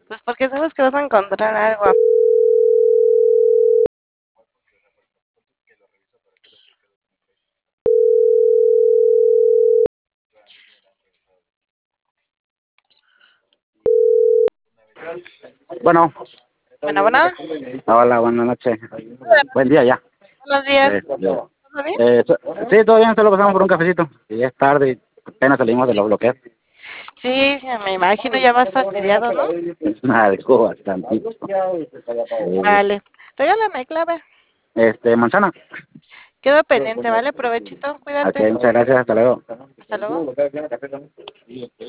Pues porque sabes que vas a encontrar algo. Bueno, Bueno, bueno, hola, buenas noches. Buen día ya. buenos días. Este, ¿Todo bien? sí, todo bien, solo pasamos por un cafecito. Y es tarde y apenas salimos de los bloqueos. Sí, sí, me imagino ya vas fastidiado, ¿no? Algo bastante. Vale. Regálame clave. Manzana. Quedo pendiente, ¿vale? Provechito, Ok, cuídate. muchas gracias, hasta luego. Hasta luego.